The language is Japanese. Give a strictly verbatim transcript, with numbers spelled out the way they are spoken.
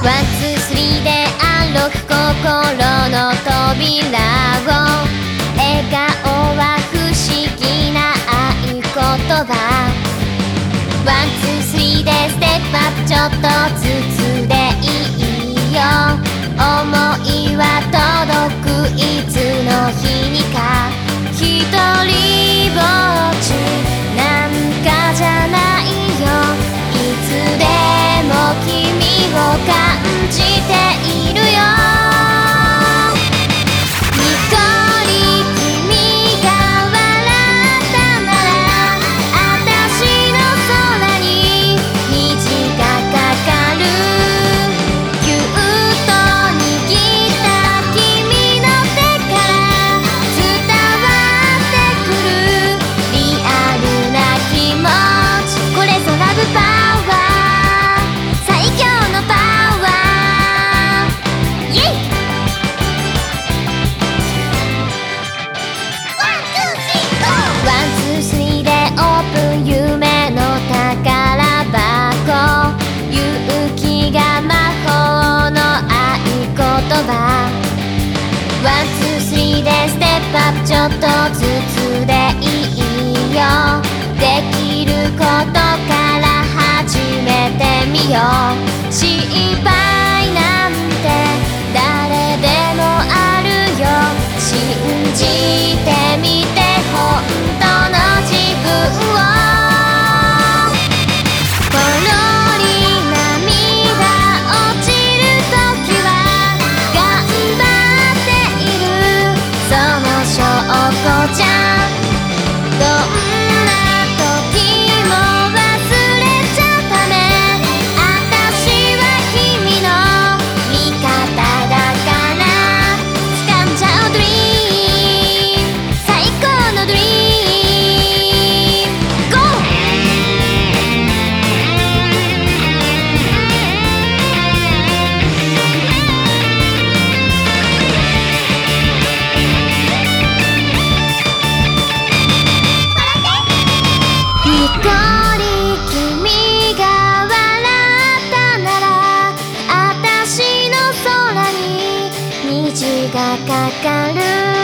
ワンツースリーで歩く心の扉を、笑顔は不思議な合言葉。ワンツースリーでステップアップ、ちょっとずつでいいよ。想いは届くいつの日にか。ひとりぼっちなんかじゃないよ。いつでも君を感じているよ。にこり君が笑ったなら、あたしの空に虹がかかる。ぎゅっと握った君の手から伝わってくるリアルな気持ち。これぞラブパワー、最強のパワー。イエイ！ワンツースリーでオープン、夢の宝箱。勇気が魔法の合言葉。ワンツースリーでステップアップ、ちょっとずつでいいよ。できることから始めてみよう。失敗なんて誰でもあるよ。信じてみて本当の自分を。ほろり涙落ちるときは頑張っている、その証拠じゃん。どんな時も忘れちゃダメ。あたしは君の味方だから。掴んじゃうドリーム、最高のドリーム。ゴー！にこり君が笑ったなら、あたしの空に虹がかかる。